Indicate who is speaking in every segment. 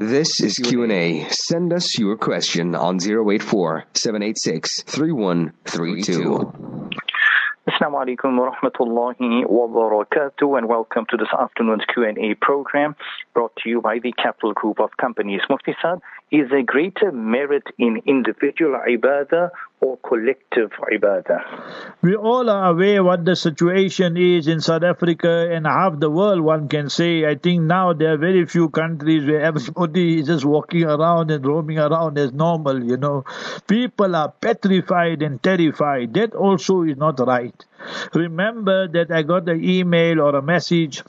Speaker 1: This is Q&A. Send us your question on 084-786-3132.
Speaker 2: Assalamu alaikum wa rahmatullahi wa barakatuh, and welcome to this afternoon's Q&A program brought to you by the Capital Group of Companies. Mufti Saad, is there greater merit in individual ibadah or collective ibadah?
Speaker 3: We all are aware what the situation is in South Africa and half the world, one can say. I think now there are very few countries where everybody is just walking around and roaming around as normal, People are petrified and terrified. That also is not right. Remember that I got an email or a message.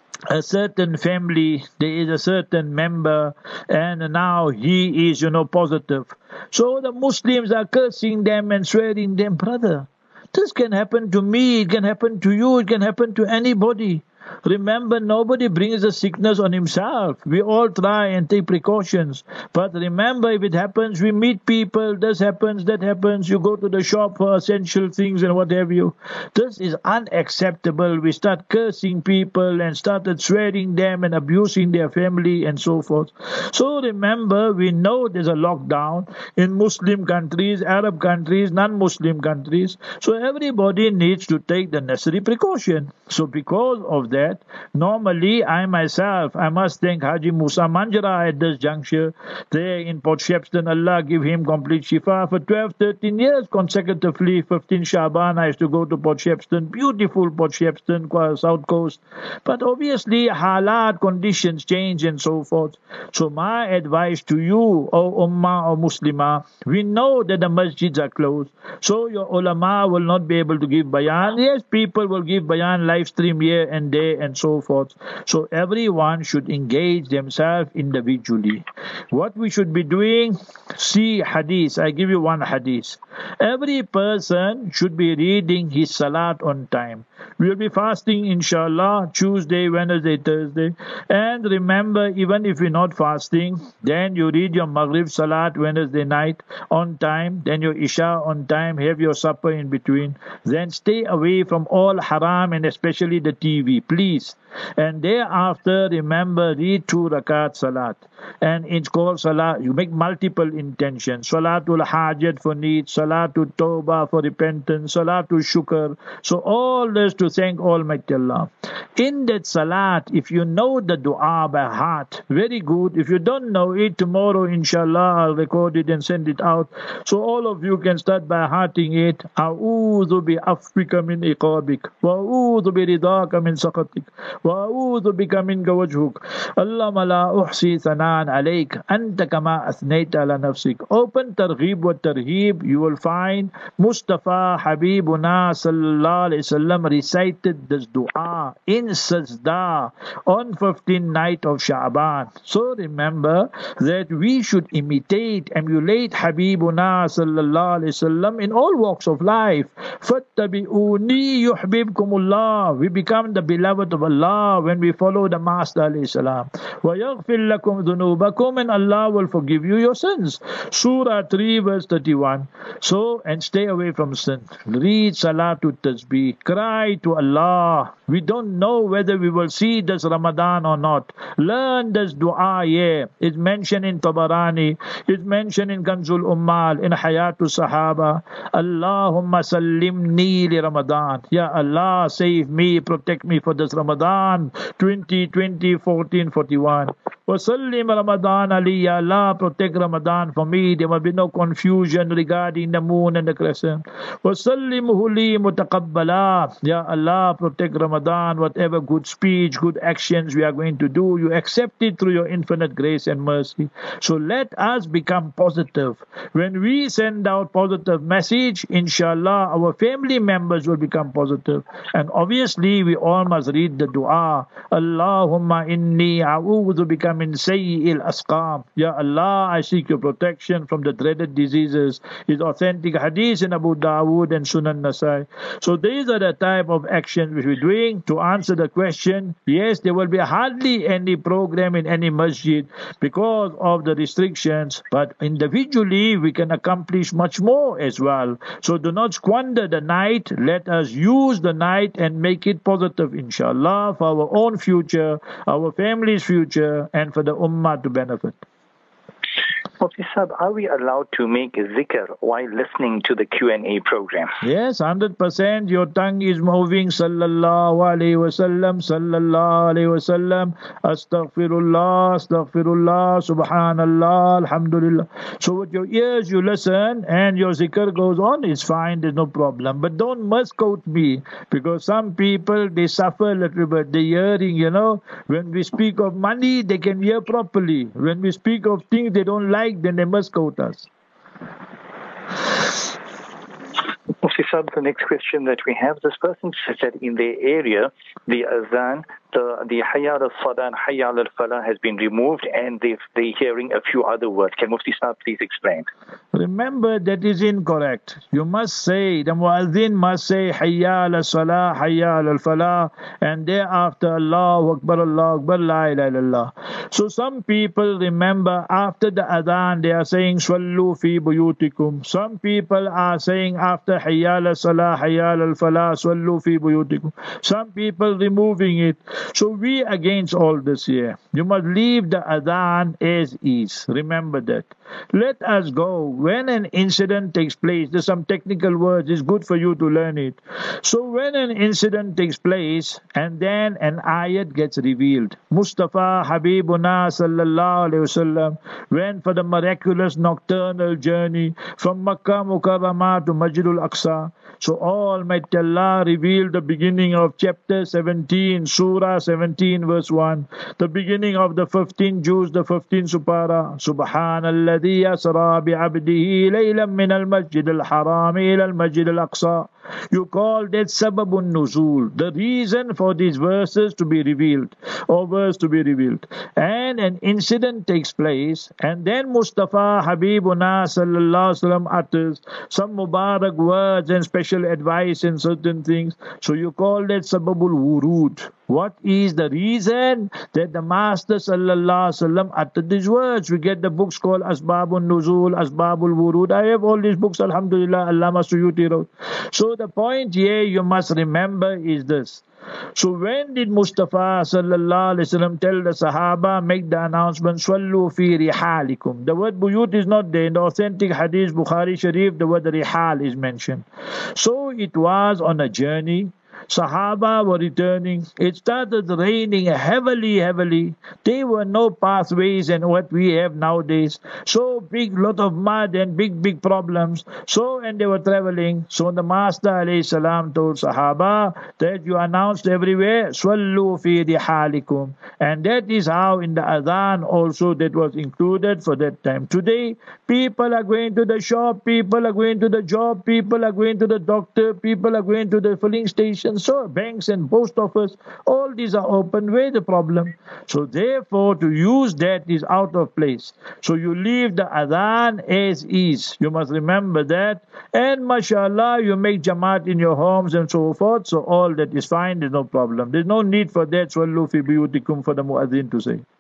Speaker 3: A certain family, there is a certain member, and now he is, positive. So the Muslims are cursing them and swearing them, brother. This can happen to me, it can happen to you, it can happen to anybody. Remember, nobody brings the sickness on himself. We all try and take precautions. But remember, if it happens, we meet people, this happens, that happens, you go to the shop for essential things and what have you. This is unacceptable. We start cursing people and started swearing them and abusing their family and so forth. So remember, we know there's a lockdown in Muslim countries, Arab countries, non-Muslim countries. So everybody needs to take the necessary precaution. So because of that, normally I myself, I must thank Haji Musa Manjara at this juncture there in Port Shepstone. Allah give him complete shifa. For 12, 13 years consecutively, 15 Shaban, I used to go to Port Shepstone, beautiful Port Shepstone, South Coast. But obviously, halat, conditions change and so forth. So my advice to you, O Ummah or Muslimah, we know that the masjids are closed. So your ulama will not be able to give bayan. Yes, people will give bayan live stream here and there and so forth. So everyone should engage themselves individually. What we should be doing, see hadith. I give you one hadith. Every person should be reading his salat on time. We will be fasting, inshallah, Tuesday, Wednesday, Thursday. And remember, even if you're not fasting, then you read your Maghrib salat Wednesday night on time, then your Isha on time, have your supper in between. Then stay away from all haram and especially the TV, please. And thereafter, remember, read 2 rakat salat. And it's called salat. You make multiple intentions. Salatul hajat for need, salatul tawbah for repentance, salatul shukr. So all this to thank Almighty Allah. In that salat, if you know the dua by heart, very good. If you don't know it, tomorrow, inshallah, I'll record it and send it out. So all of you can start by hearting it. A'udhu bi afwika min iqabik. Wa'udhu bi ridaka min saqatik. وأعوذ بك منك وجهك اللهم لا أحصي ثناء عليك أنت كما أثنيت على نفسك. Open Targhib wa Tarhib, you will find Mustafa Habibuna Sallallahu Alaihi Wasallam recited this dua in Sajda on 15th night of Sha'ban. So remember that we should emulate Habibuna Sallallahu Alaihi Wasallam in all walks of life. فَاتَّبِعُونِي يُحْبِبْكُمُ We become the beloved of Allah when we follow the Master alayhi salam. وَيَغْفِرْ لَكُمْ ذُنُوبَكُمْ and Allah will forgive you your sins. Surah 3 verse 31. So, and stay away from sin. Read Salatul Tasbih. Cry to Allah. We don't know whether we will see this Ramadan or not. Learn this dua here. It's mentioned in Tabarani. It's mentioned in Kanzul Ummal, in Hayatul Sahaba. Allahumma sallimni li Ramadan. Ya Allah, save me, protect me for this Ramadan 2020 1441. Wasallim Ramadan Ali, Ya Allah, protect Ramadan for me. There will be no confusion regarding the moon and the crescent. Wasallimhu li mutaqabbala. Ya Allah, protect Ramadan. Whatever good speech, good actions we are going to do, you accept it through your infinite grace and mercy. So let us become positive. When we send out positive message, inshallah, our family members will become positive. And obviously, we all must read the dua. Allahumma inni a'udhu bika min sayyi'il asqam. Ya Allah, I seek your protection from the dreaded diseases. It's authentic hadith in Abu Dawood and Sunan Nasai. So these are the type of actions which we're doing. To answer the question, yes, there will be hardly any program in any masjid because of the restrictions, but individually we can accomplish much more as well. So do not squander the night. Let us use the night and make it positive, inshallah, for our own future, our family's future, and and for the ummah to benefit.
Speaker 2: Mufti Sahib, are we allowed to make zikr while listening to the Q&A program?
Speaker 3: Yes, 100%. Your tongue is moving. Sallallahu alayhi wasallam, sallallahu alayhi wasallam, astaghfirullah, astaghfirullah, subhanallah, alhamdulillah. So with your ears you listen and your zikr goes on, it's fine, there's no problem. But don't misquote me, because some people, they suffer a little bit. The hearing, when we speak of money, they can hear properly. When we speak of things they don't like, then they must quote us.
Speaker 2: Mufti Sahib, the next question that we have, this person says that in their area, the azan, the hayya al-salah and hayya al-falah has been removed, and they're hearing a few other words. Can Mufti Sahib please explain?
Speaker 3: Remember, that is incorrect. You must say, the muazzin must say hayya al-salah, hayya al-falah, and thereafter Allahu Akbar, la ilaha illallah. So some people remember after the adhan they are saying swallu fi buyutikum. Some people are saying after hayya al-salah, hayya al-falah, swallu fi buyutikum. Some people removing it. So we against all this here. You must leave the adhan as is. Remember that. Let us go. When an incident takes place, there's some technical words, it's good for you to learn it. So when an incident takes place and then an ayat gets revealed, Mustafa Habibuna sallallahu alayhi wasallam went for the miraculous nocturnal journey from Makkah Mukarramah to Masjidul Aqsa. So Almighty Allah revealed the beginning of chapter 17, Surah 17 verse 1, the beginning of the 15 Juz, the 15 Supara. Subhanalladhi asra bi'abdihi laylan min al-masjid al-haram ila al-masjid al-aqsa. You call that sababun nuzul, the reason for these verses to be revealed, or verse to be revealed. And an incident takes place, and then Mustafa Habibuna sallallahu alaihi wasallam utters some Mubarak words and special advice in certain things. So you call that sababul wurud. What is the reason that the Master sallallahu alaihi wasallam uttered these words? We get the books called Asbabun Nuzul, Asbabul Wurud. I have all these books, alhamdulillah, Allama Suyuti wrote. So the point here you must remember is this. So when did Mustafa sallallahu alaihi wasallam tell the Sahaba, make the announcement, Swallu fi rihalikum? The word buyut is not there. In the authentic hadith, Bukhari Sharif, the word rihal is mentioned. So it was on a journey. Sahaba were returning. It started raining heavily. There were no pathways and what we have nowadays. So big lot of mud and big problems. So, and they were traveling. So the Master alayhi salam told Sahaba that you announced everywhere, Swallu fi rihalikum. And that is how in the adhan also that was included for that time. Today, people are going to the shop, people are going to the job, people are going to the doctor, people are going to the filling station. So banks and post office, all these are open. Where the problem? So therefore, to use that is out of place. So you leave the adhan as is. You must remember that. And mashallah, you make jamaat in your homes and so forth. So all that is fine. There's no problem. There's no need for that. Swallu fi buyutikum for the muazzin to say.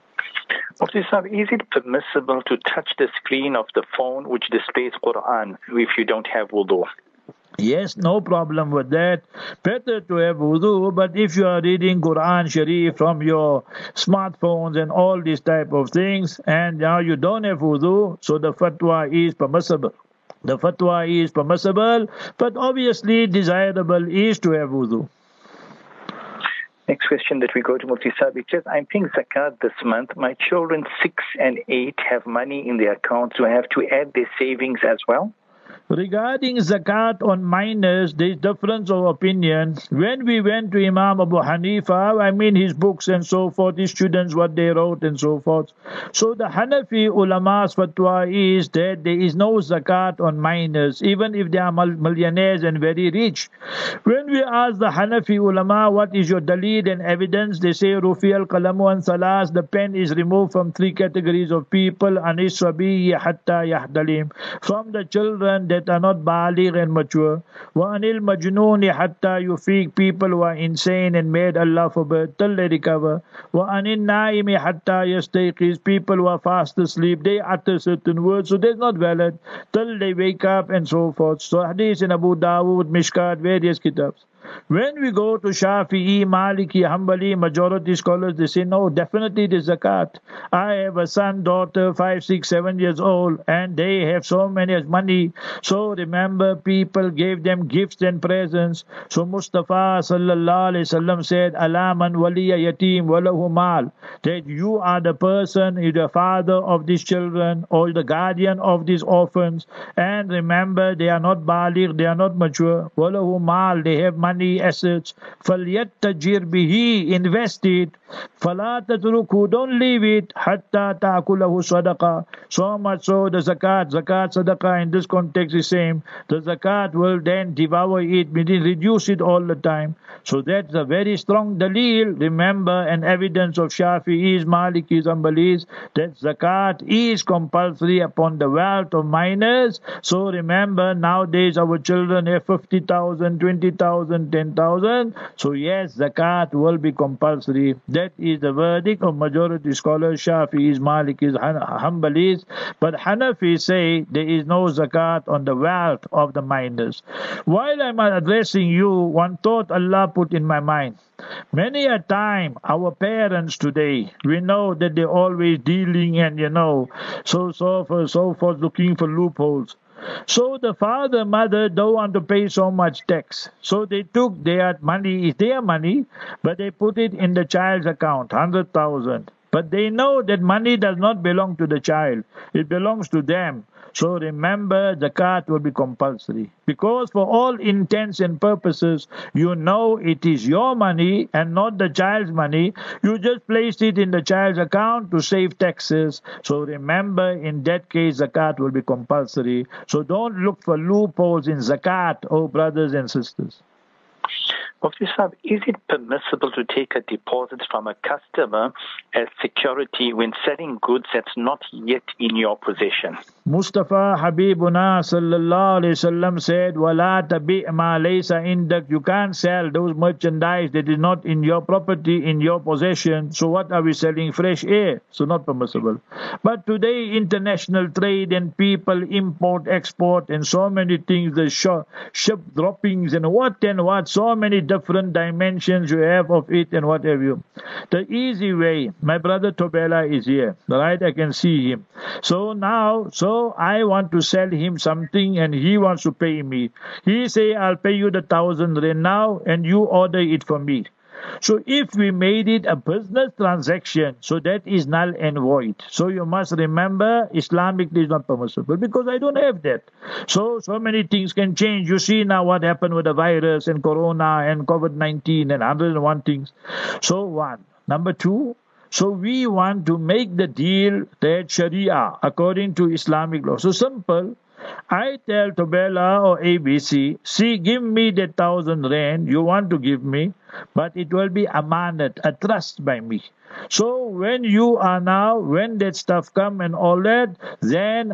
Speaker 2: Mufti Sahib, is it permissible to touch the screen of the phone which displays Quran if you don't have wudu?
Speaker 3: Yes, no problem with that. Better to have wudu, but if you are reading Quran Sharif from your smartphones and all these type of things, and now you don't have wudu, so the fatwa is permissible. The fatwa is permissible, but obviously desirable is to have wudu.
Speaker 2: Next question that we go to Mufti Sahib, it says, I'm paying zakat this month. My children 6 and 8 have money in their accounts. Do I have to add their savings as well?
Speaker 3: Regarding zakat on minors, there is difference of opinion. When we went to Imam Abu Hanifa, his books and so forth, his students, what they wrote and so forth. So the Hanafi ulama's fatwa is that there is no zakat on minors, even if they are millionaires and very rich. When we ask the Hanafi ulama, what is your dalil and evidence, they say, Rufi al-qalamu an salas, the pen is removed from 3 categories of people, anis sabiyi hatta yahdalim, from the children that are not baligh and mature, wa anil majnooni hatta yufiq, people who are insane and made Allah forbid till they recover, wa anil naimi hatta yastayqiz, people who are fast asleep, they utter certain words, so that's not valid till they wake up and so forth. So hadith in Abu Dawood, Mishkat, various kitabs. When we go to Shafi'i, Maliki, Hanbali, majority scholars, they say, no, definitely it is zakat. I have a son, daughter, 5, 6, 7 years old, and they have so many money. So remember, people gave them gifts and presents. So Mustafa sallallahu alaihi wasallam said, "Ala man waliya yatim walahu mal," that you are the person, you the father of these children or the guardian of these orphans. And remember, they are not baligh, they are not mature. Walahu mal, they have money, assets. Falyattajir bihi, invest it. Fala tatruku, don't leave it. Hatta ta'kulahu sadaqa. So much so the zakat, sadaqah in this context is same. The zakat will then devour it, meaning reduce it all the time. So that's a very strong dalil. Remember, an evidence of Shafi'is, Malikis, Hanbalis, that zakat is compulsory upon the wealth of minors. So remember, nowadays our children have 50,000, 20,000, 10,000. So yes, zakat will be compulsory. That is the verdict of majority scholars, Shafi'is, Malikis, Hanbalis. But Hanafis say there is no zakat on the wealth of the minors. While I'm addressing you, one thought Allah put in my mind. Many a time, our parents today, we know that they're always dealing and, so forth, looking for loopholes. So the father, mother don't want to pay so much tax. So they took their money, it's their money, but they put it in the child's account, 100,000. But they know that money does not belong to the child. It belongs to them. So remember, zakat will be compulsory. Because for all intents and purposes, you know it is your money and not the child's money. You just placed it in the child's account to save taxes. So remember, in that case, zakat will be compulsory. So don't look for loopholes in zakat, oh brothers and sisters.
Speaker 2: Mufti Sahib, is it permissible to take a deposit from a customer as security when selling goods that's not yet in your possession?
Speaker 3: Mustafa Habibuna sallallahu alayhi wasallam said, "Wala tabi' ma laysa indak." You can't sell those merchandise that is not in your property, in your possession. So what are we selling? Fresh air. So not permissible. But today, international trade and people import, export, and so many things, the ship droppings and what, so many different dimensions you have of it and what have you. The easy way, my brother Tobela is here, right? I can see him. So I want to sell him something and he wants to pay me. He say, I'll pay you the 1,000 rand now and you order it for me. So if we made it a business transaction, so that is null and void. So you must remember, Islamically is not permissible because I don't have that. So many things can change. You see now what happened with the virus and Corona and COVID-19 and 101 things. So one. Number two, so we want to make the deal that Sharia, according to Islamic law. So simple. I tell Tobela or ABC, see, give me the 1,000 rand you want to give me, but it will be amanat, a trust by me. So when that stuff come and all that, then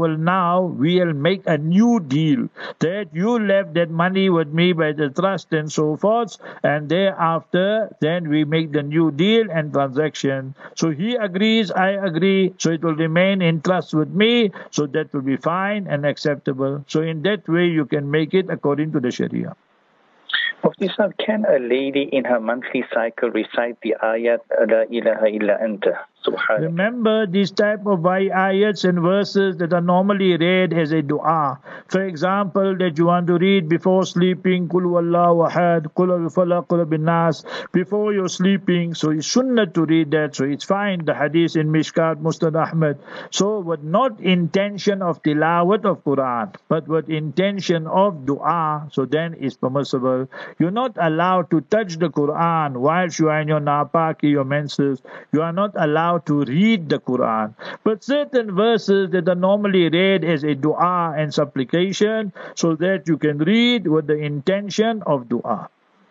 Speaker 3: we'll make a new deal that you left that money with me by the trust and so forth, and thereafter, then we make the new deal and transaction. So he agrees, I agree, so it will remain in trust with me, so that will be fine and acceptable. So in that way, you can make it according to the Sharia.
Speaker 2: Mufti Sahib, can a lady in her monthly cycle recite the ayat La ilaha illa anta?
Speaker 3: Remember these type of ayats and verses that are normally read as a dua. For example, that you want to read before sleeping, Qul Wallahu Ahad, Qul al-Falaq, Qul bin-Nas, before you're sleeping. So it's sunnah to read that. So it's fine. The hadith in Mishkat, Musnad Ahmad. So with not intention of tilawat of Quran, but with intention of dua, so then it's permissible. You're not allowed to touch the Quran whilst you are in your napaki, your menses. You are not allowed to read the Quran. But certain verses that are normally read as a dua and supplication, so that you can read with the intention of dua.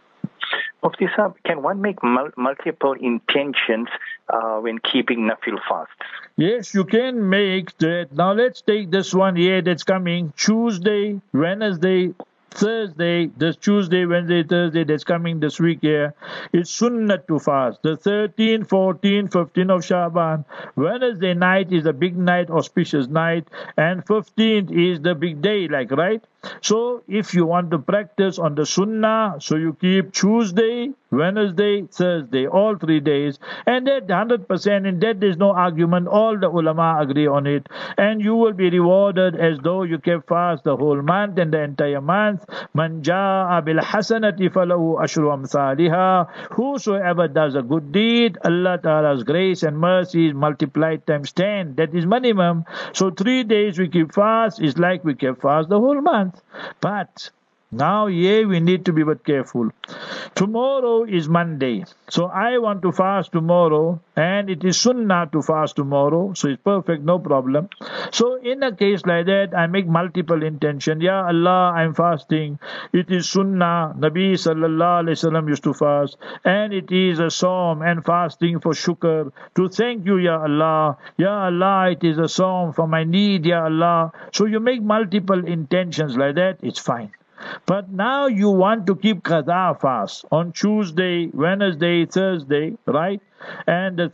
Speaker 2: Mufti Sahib, can one make multiple intentions when keeping nafil fasts?
Speaker 3: Yes, you can make that. Now let's take this one here that's coming. Tuesday, Wednesday, Thursday, this Tuesday, Wednesday, Thursday that's coming this week here, it's sunnah to fast. The 13th, 14th, 15th of Shaban. Wednesday night is a big night, auspicious night, and 15th is the big day, right? So if you want to practice on the sunnah, so you keep Tuesday, Wednesday, Thursday, all 3 days, and that 100%, in that there's no argument, all the ulama agree on it, and you will be rewarded as though you kept fast the whole month and the entire month. Man jaa bil hasanati falahu ashru amsalha. Whosoever does a good deed, Allah Ta'ala's grace and mercy is multiplied times 10. That is minimum. So 3 days we keep fast is like we kept fast the whole month. But now, we need to be but careful. Tomorrow is Monday. So I want to fast tomorrow, and it is sunnah to fast tomorrow. So it's perfect, no problem. So in a case like that, I make multiple intention. Ya Allah, I'm fasting. It is sunnah. Nabi sallallahu alayhi wasallam used to fast. And it is a psalm and fasting for shukr. To thank you, Ya Allah. Ya Allah, it is a psalm for my need, Ya Allah. So you make multiple intentions like that, it's fine. But now you want to keep qada fast on Tuesday, Wednesday, Thursday, right? And the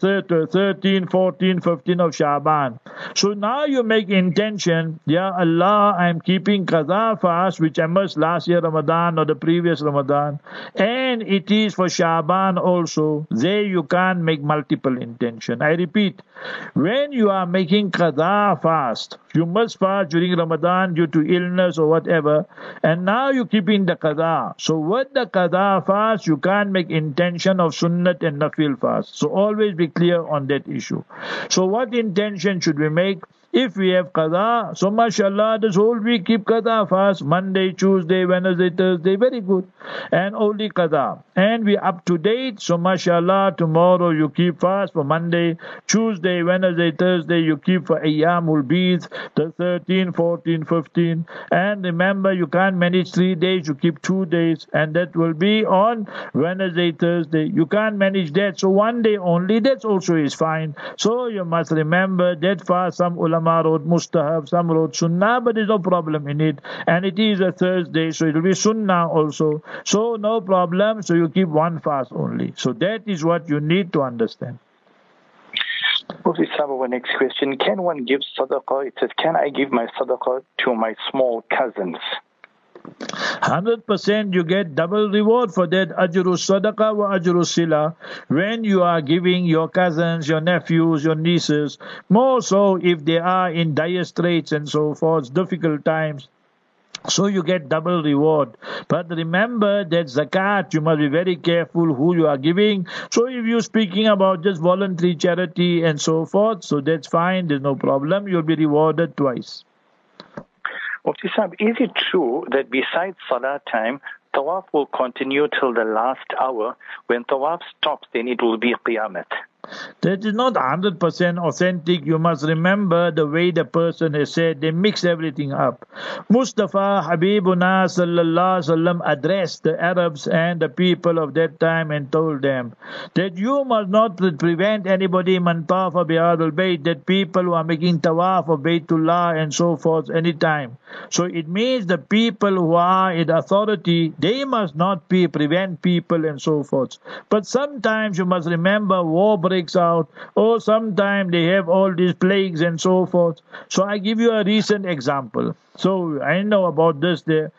Speaker 3: 13, 14, 15 of Shaban. So now you make intention, Ya Allah, I'm keeping qada fast, which I must last year Ramadan or the previous Ramadan. And it is for Shaban also. There you can't make multiple intention. I repeat, when you are making qada fast, you must fast during Ramadan due to illness or whatever. And now you're keeping the qada. So with the qada fast, you can't make intention of sunnat and nafil fast. So always be clear on that issue. So what intention should we make? If we have qada, so mashallah, this whole week keep qada fast, Monday, Tuesday, Wednesday, Thursday, very good. And only qada. And we up to date, so mashallah, tomorrow you keep fast for Monday, Tuesday, Wednesday, Thursday, you keep for Ayyamul Bid, the 13, 14, 15. And remember, you can't manage 3 days, you keep 2 days, and that will be on Wednesday, Thursday. You can't manage that, so 1 day only, that also is fine. So you must remember that fast, some ulama wrote mustahab, some wrote sunnah, but there's no problem in it. And it is a Thursday, so it will be sunnah also. So no problem, so you keep one fast only. So that is what you need to understand.
Speaker 2: Mufti Sahib, our next question. Can one give sadaqah? It says, can I give my sadaqah to my small cousins?
Speaker 3: 100% you get double reward for that. Ajru sadaqah wa ajru sila. When you are giving your cousins, your nephews, your nieces, more so if they are in dire straits and so forth, difficult times. So you get double reward. But remember that zakat, you must be very careful who you are giving. So if you're speaking about just voluntary charity and so forth, so that's fine, there's no problem. You'll be rewarded twice.
Speaker 2: Mufti Sahib, is it true that besides Salah time, Tawaf will continue till the last hour? When Tawaf stops, then it will be Qiyamat.
Speaker 3: That is not 100% authentic. You must remember the way the person has said. They mix everything up. Mustafa Habibuna sallallahu alaihi wasallam addressed the Arabs and the people of that time and told them that you must not prevent anybody man tawafa bihadal bayt, that people who are making tawaf of Baytullah and so forth anytime. So it means the people who are in authority, they must not prevent people and so forth. But sometimes you must remember war breaks out, or sometimes they have all these plagues and so forth. So I give you a recent example. So I know about this there.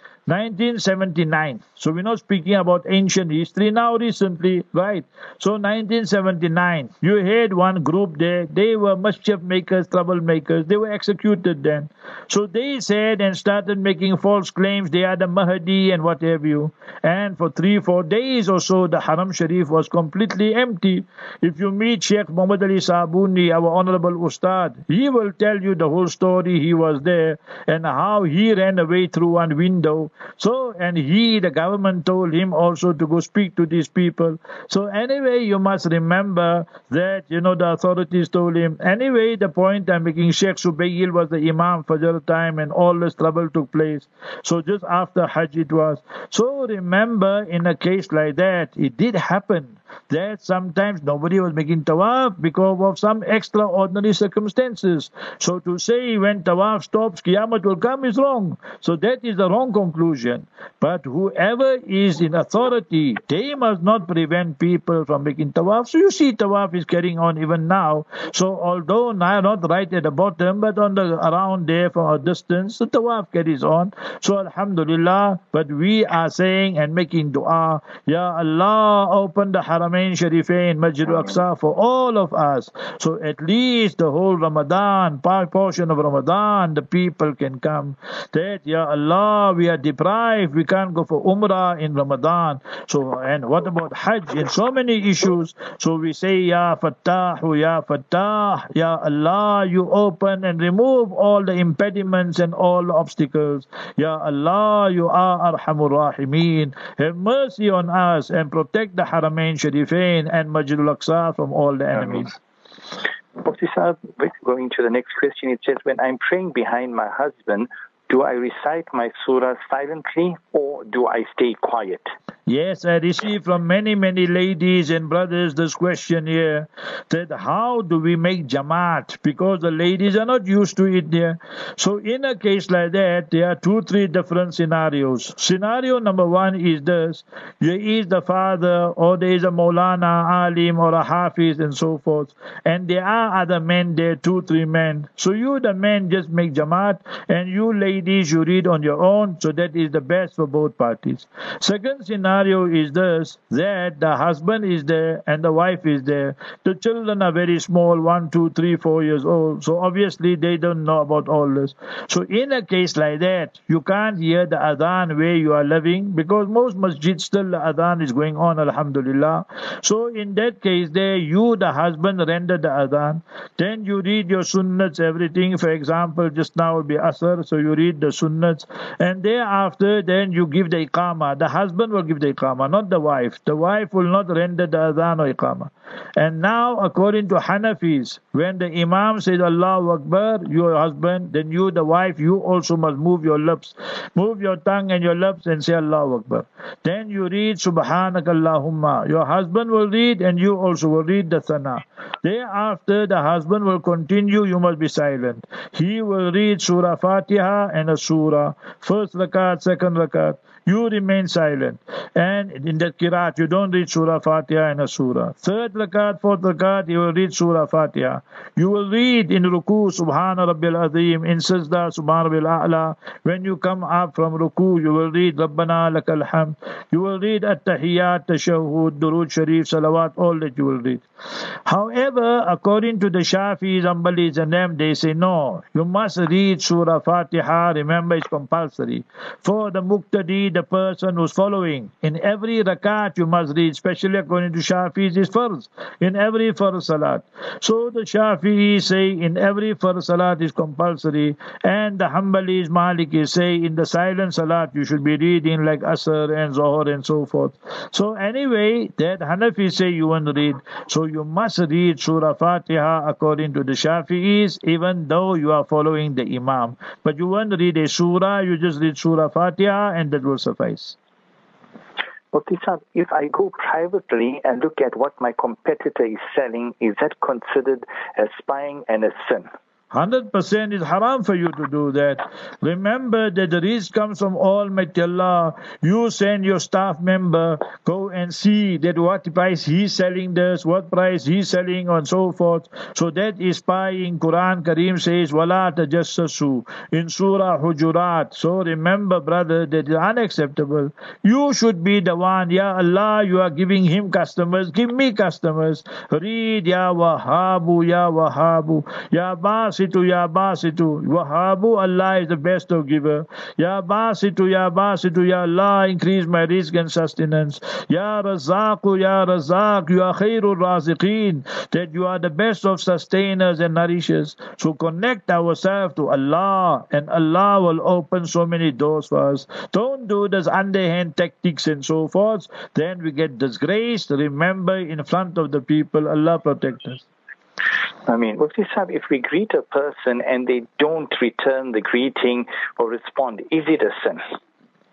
Speaker 3: 1979. So we're not speaking about ancient history now recently, right? So 1979, you had one group there. They were mischief makers, troublemakers. They were executed then. So they said and started making false claims. They are the Mahdi and what have you. And for 3-4 days or so, the Haram Sharif was completely empty. If you meet Sheikh Muhammad Ali Sabuni, our honorable Ustad, he will tell you the whole story. He was there and how he ran away through one window. So, and the government told him also to go speak to these people. So anyway, you must remember that, the authorities told him. Anyway, the point I'm making, Sheikh Subayil was the Imam Fajr time and all this trouble took place. So just after Hajj it was. So remember, in a case like that, it did happen that sometimes nobody was making tawaf because of some extraordinary circumstances. So to say when tawaf stops, Qiyamah will come is wrong. So that is the wrong conclusion. But whoever is in authority, they must not prevent people from making tawaf. So you see tawaf is carrying on even now. So although now not right at the bottom, but on the around there from a distance, the tawaf carries on. So alhamdulillah, but we are saying and making dua, Ya Allah, open the Haramain Sharifain, Masjid al-Aqsa for all of us. So at least the whole Ramadan, portion of Ramadan, the people can come. That, Ya Allah, we are deprived, we can't go for Umrah in Ramadan. So, and what about Hajj? In so many issues. So we say, Ya Fattah, Ya Fattah, Ya Allah, you open and remove all the impediments and all the obstacles. Ya Allah, you are Arhamur Rahimeen. Have mercy on us and protect the Haramain Sharifain and Masjid al-Aqsa from all the enemies.
Speaker 2: Mufti Sahib, going to the next question, it says, when I'm praying behind my husband, do I recite my surah silently or do I stay quiet?
Speaker 3: Yes, I receive from many ladies and brothers this question here, that how do we make Jamaat? Because the ladies are not used to it there. So in a case like that, there are 2-3 different scenarios. Scenario number one is this: there is the father, or there is a Maulana, Alim, or a Hafiz, and so forth. And there are other men there, 2-3 men. So you, the men, just make Jamaat, and you ladies, you read on your own. So that is the best for both parties. Second scenario is this, that the husband is there and the wife is there. The children are very small, 1, 2, 3, 4 years old. So obviously they don't know about all this. So in a case like that, you can't hear the adhan where you are living, because most masjids still the adhan is going on, alhamdulillah. So in that case there, you, the husband, render the adhan. Then you read your sunnats, everything. For example, just now will be Asr, so you read the sunnats. And thereafter, then you give the iqamah. The husband will give the iqamah, not the wife. The wife will not render the adhan or iqamah. And now, according to Hanafis, when the Imam says Allahu Akbar, your husband, then you, the wife, you also must move your lips, move your tongue and your lips and say Allahu Akbar. Then you read Subhanakallahumma. Your husband will read and you also will read the Thana. Thereafter, the husband will continue, you must be silent. He will read Surah Fatiha and a Surah. First rakat, second rakat. You remain silent. And in the Qiraat, you don't read Surah Fatiha and a Surah. Third rakat, fourth rakat, you will read Surah Fatiha. You will read in Ruku, Subhana Rabbil Azim, in Sajda, Subhana Rabbil A'la. When you come up from Ruku, you will read Rabbana Lakal Hamd. You will read At-Tahiyyat, Tashahhud, Durood Sharif, Salawat, all that you will read. However, according to the Shafi'is, Hanbalis and them, they say no, you must read Surah Fatiha. Remember, it's compulsory. For the Muqtadi, the person who's following, in every rakat you must read, especially according to Shafi'is, is farz. In every farz salat. So the Shafi'is say in every farz salat is compulsory, and the Hanbalis, Malikis say in the silent salat you should be reading like Asr and Zohar and so forth. So anyway, that Hanafi say you won't read. So you must read Surah Fatiha according to the Shafi'is, even though you are following the Imam. But you won't read a surah, you just read Surah Fatiha and that will suffice.
Speaker 2: Mufti Sahib, if I go privately and look at what my competitor is selling, is that considered as spying and a sin?
Speaker 3: 100% is haram for you to do that. Remember that the rizq comes from Almighty Allah. You send your staff member, go and see that what price he's selling this, what price he's selling, and so forth. So that is spying. Quran Kareem says, وَلَا تَجَسَّسُوا in Surah Hujurat. So remember, brother, that is unacceptable. You should be the one, Ya Allah, you are giving him customers, give me customers. Read, Ya Wahhabu, Ya Wahhabu, Ya Basitu, Ya Basitu. Wahhabu, Allah is the best of giver. Ya Basitu, Ya Basitu, Ya Allah, increase my rizq and sustenance. Ya Razaqu, Ya Razaq, you are khairul raziqeen, that you are the best of sustainers and nourishers. So connect ourselves to Allah, and Allah will open so many doors for us. Don't do this underhand tactics and so forth. Then we get disgraced. Remember, in front of the people, Allah protect us.
Speaker 2: I mean, Mufti Sahib, if we greet a person and they don't return the greeting or respond, is it a sin?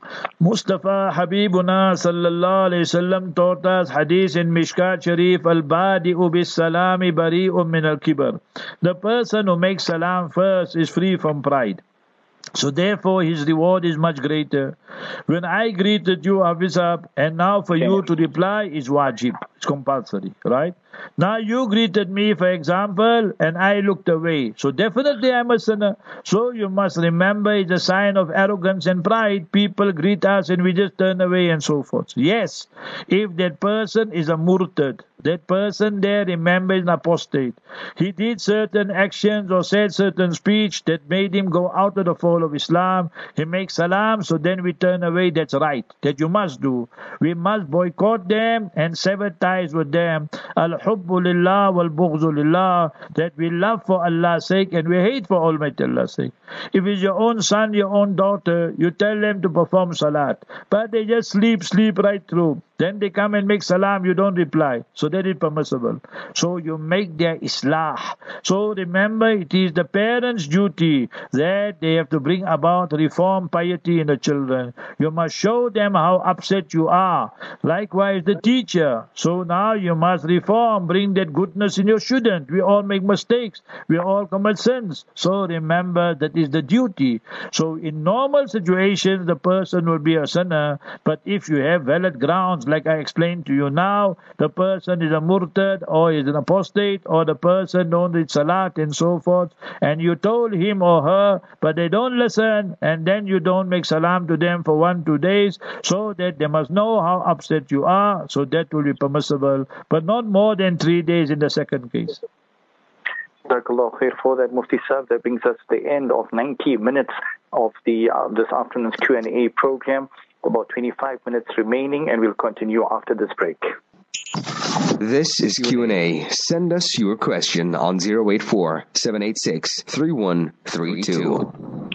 Speaker 3: Mustafa Habibuna sallallahu alayhi wasallam taught us hadith in Mishkat Sharif, al-badi'u bis-salami bari'un min al-kibar. The person who makes salam first is free from pride. So therefore his reward is much greater. When I greeted you, Hafizab, and now for you to reply is wajib. It's compulsory, right? Now you greeted me, for example, and I looked away. So definitely I'm a sinner. So you must remember it's a sign of arrogance and pride. People greet us and we just turn away and so forth. Yes, if that person is a murtad, that person there, remember, is an apostate. He did certain actions or said certain speech that made him go out of the fold of Islam. He makes salam, so then we turn away. That's right. That you must do. We must boycott them and sever ties with them. Al-hubbu lillah wal-bughzu lillah. That we love for Allah's sake and we hate for Almighty Allah's sake. If it's your own son, your own daughter, you tell them to perform salat, but they just sleep right through. Then they come and make salam, you don't reply. So that is permissible. So you make their islah. So remember, it is the parents' duty that they have to bring about reform, piety in the children. You must show them how upset you are. Likewise, the teacher. So now you must reform, bring that goodness in. You shouldn't. We all make mistakes. We all commit sins. So remember, that is the duty. So in normal situations, the person will be a sinner. But if you have valid grounds, like I explained to you now, the person is a murtad or is an apostate or the person don't read salat and so forth, and you told him or her, but they don't listen, and then you don't make salam to them for 1-2 days, so that they must know how upset you are, so that will be permissible, but not more than 3 days in the second case.
Speaker 2: Jazakallah khair for that, Mufti Sahib. That brings us to the end of 90 minutes of the this afternoon's Q&A program. About 25 minutes remaining, and we'll continue after this break.
Speaker 1: This is Q&A. Send us your question on 084-786-3132.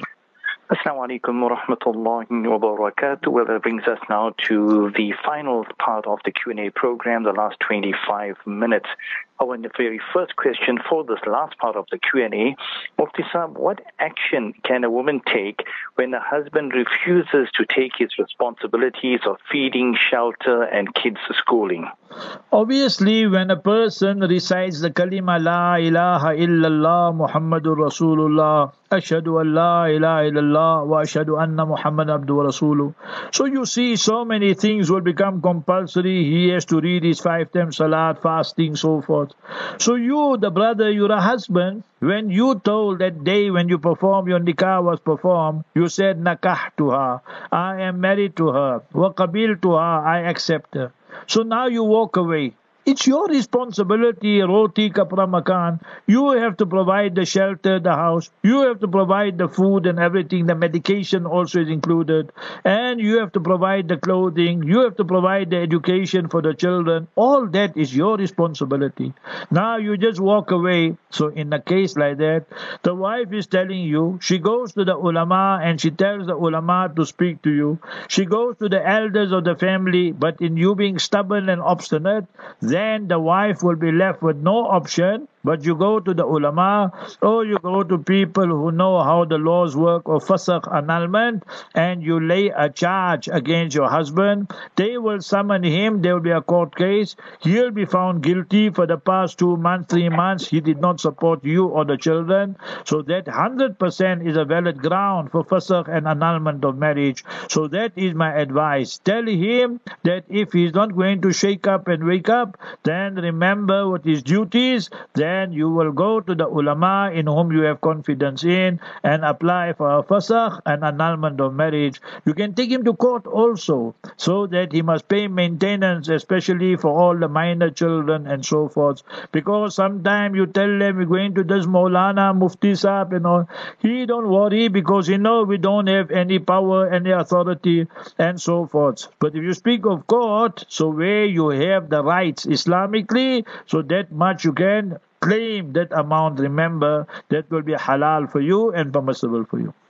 Speaker 2: Assalamu alaikum wa rahmatullahi wa barakatuh. Well, that brings us now to the final part of the Q&A program, the last 25 minutes. Our very first question for this last part of the Q&A, Mufti Sahib, what action can a woman take when a husband refuses to take his responsibilities of feeding, shelter, and kids' schooling?
Speaker 3: Obviously, when a person recites the kalima La ilaha illallah Muhammadur Rasulullah, Ashhadu an la ilaha illallah wa ashhadu anna Muhammad abdu wa rasuluh. So you see, so many things will become compulsory. He has to read his 5 times salat, fasting, so forth. So you, the brother, you're a husband. When you told that day when you performed, your nikah was performed, you said nakahtuha, I am married to her, wa qabiltuha, I accept her. So now you walk away. It's your responsibility, roti kapra makan. You have to provide the shelter, the house. You have to provide the food and everything. The medication also is included. And you have to provide the clothing. You have to provide the education for the children. All that is your responsibility. Now you just walk away. So in a case like that, the wife is telling you, she goes to the ulama and she tells the ulama to speak to you. She goes to the elders of the family, but in you being stubborn and obstinate, then the wife will be left with no option. But you go to the ulama or you go to people who know how the laws work of fasakh, annulment, and you lay a charge against your husband. They will summon him. There will be a court case. He'll be found guilty for the past 2 months, 3 months. He did not support you or the children. So that 100% is a valid ground for fasakh and annulment of marriage. So that is my advice. Tell him that if he's not going to shake up and wake up, then remember what his duties. Then you will go to the ulama in whom you have confidence in and apply for a fasakh and annulment of marriage. You can take him to court also, so that he must pay maintenance, especially for all the minor children and so forth. Because sometimes you tell them we're going to this Maulana, Mufti Sahib and all. He don't worry because he know we don't have any power, any authority and so forth. But if you speak of court, so where you have the rights Islamically, so that much you can claim that amount. Remember, that will be halal for you and permissible for you.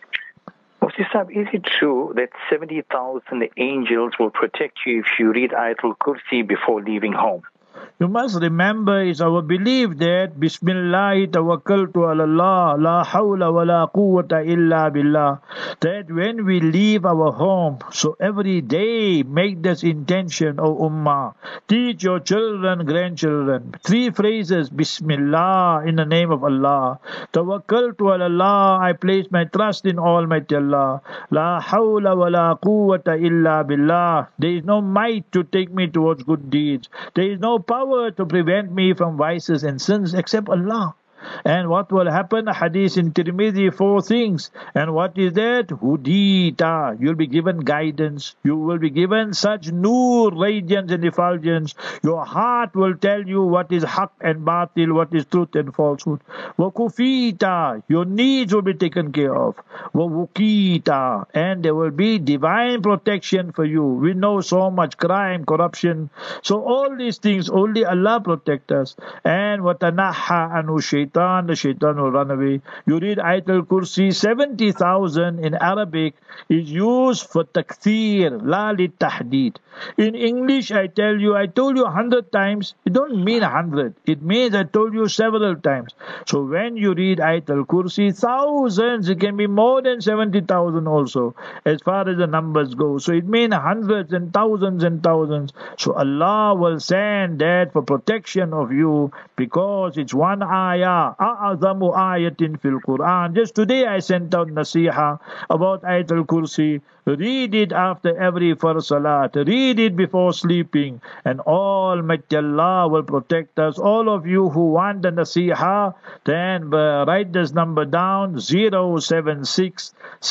Speaker 2: Mufti Sahib, is it true that 70,000 angels will protect you if you read Ayatul Kursi before leaving home?
Speaker 3: You must remember, it's our belief that Bismillah tawakkaltu ala Allah, la hawla wa la quwwata illa billah. That when we leave our home, so every day make this intention, O Ummah. Teach your children, grandchildren. 3 phrases, Bismillah, in the name of Allah. Tawakkaltu ala Allah, I place my trust in Almighty Allah. La hawla wa la quwwata illa billah. There is no might to take me towards good deeds. There is no power to prevent me from vices and sins except Allah. And what will happen? Hadith in Tirmidhi, 4 things. And what is that? Hudita. You'll be given guidance. You will be given such nur, radiance and effulgence. Your heart will tell you what is haq and batil, what is truth and falsehood. Wakufita. Your needs will be taken care of. Wawukita. And there will be divine protection for you. We know so much crime, corruption. So all these things, only Allah protect us. And watanaha anu shaitan. The shaitan will run away. You read Ayatul Kursi, 70,000 in Arabic is used for takthir, la li tahdid. In English, I told you 100 times, it don't mean 100. It means I told you several times. So when you read Ayatul Kursi, thousands, it can be more than 70,000 also, as far as the numbers go. So it means hundreds and thousands and thousands. So Allah will send that for protection of you, because it's one ayah. A'azamu ayatin fil Quran. Just today I sent out nasiha about Ayatul Kursi. Read it after every first salat. Read it before sleeping. And Almighty Allah will protect us. All of you who want the nasiha, then write this number down, 076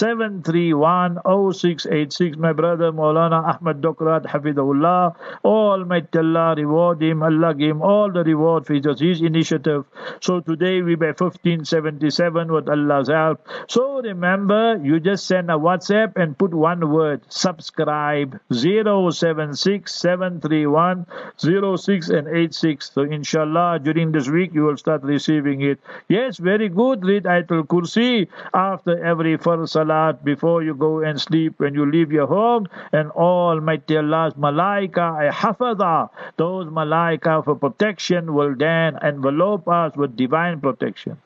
Speaker 3: 731 0686. My brother Maulana Ahmad Dokrat Hafidahullah. Almighty Allah reward him. Allah give him all the reward for his initiative. So today we by 1577 with Allah's help. So remember, you just send a WhatsApp and put one word, subscribe, 076 731 06 and 86. So inshallah, during this week, you will start receiving it. Yes, very good. Read Ayatul Kursi after every first salat, before you go and sleep, when you leave your home. And Almighty Allah's malaika, hafadha, those malaika for protection will then envelope us with divine protection.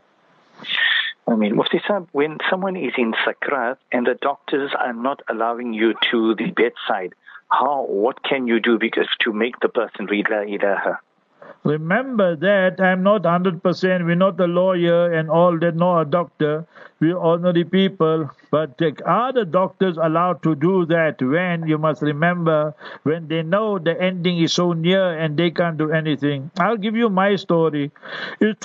Speaker 2: I mean, Mufti Sahib, when someone is in sakrat and the doctors are not allowing you to the bedside, what can you do to make the person read La ilaha?
Speaker 3: Remember that I'm not 100%, we're not a lawyer and all that, nor a doctor. We're ordinary people. But are the doctors allowed to do that when, you must remember, when they know the ending is so near and they can't do anything? I'll give you my story. It's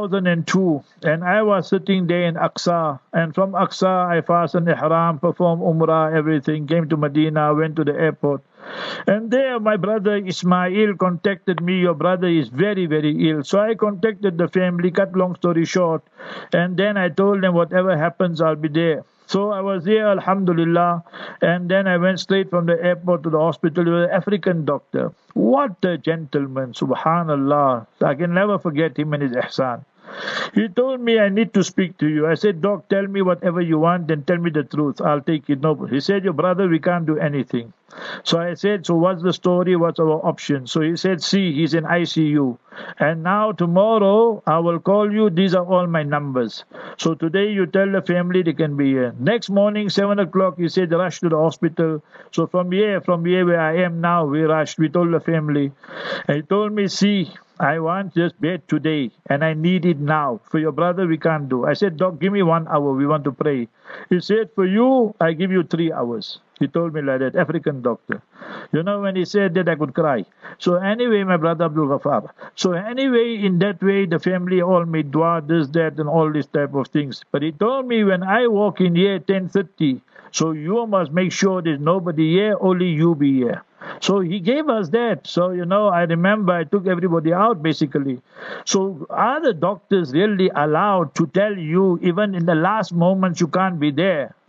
Speaker 3: 2002 and I was sitting there in Aqsa. And from Aqsa I fastened ihram, performed umrah, everything, came to Medina, went to the airport. And there my brother Ismail contacted me. Your brother is very, very ill. So I contacted the family, cut long story short. And then I told them whatever happens, I'll be there. So I was there, alhamdulillah. And then I went straight from the airport to the hospital with an African doctor. What a gentleman, subhanallah. I can never forget him and his ihsan. He told me, I need to speak to you. I said, Doc, tell me whatever you want and tell me the truth. I'll take it. No. He said, your brother, we can't do anything. So I said, so what's the story? What's our option? So he said, see, he's in ICU. And now tomorrow I will call you. These are all my numbers. So today you tell the family they can be here. Next morning, 7 o'clock, he said, rush to the hospital. So from here where I am now, we rushed. We told the family. And he told me, see, I want this bed today and I need it now. For your brother, we can't do. I said, Doc, give me 1 hour. We want to pray. He said, for you, I give you 3 hours. He told me like that, African doctor. You know, when he said that, I could cry. So anyway, my brother Abdul Ghaffar. So anyway, in that way, the family all made dua, this, that, and all these type of things. But he told me, when I walk in here 10:30, so you must make sure there's nobody here, only you be here. So he gave us that. So, you know, I remember I took everybody out basically. So are the doctors really allowed to tell you even in the last moments you can't be there?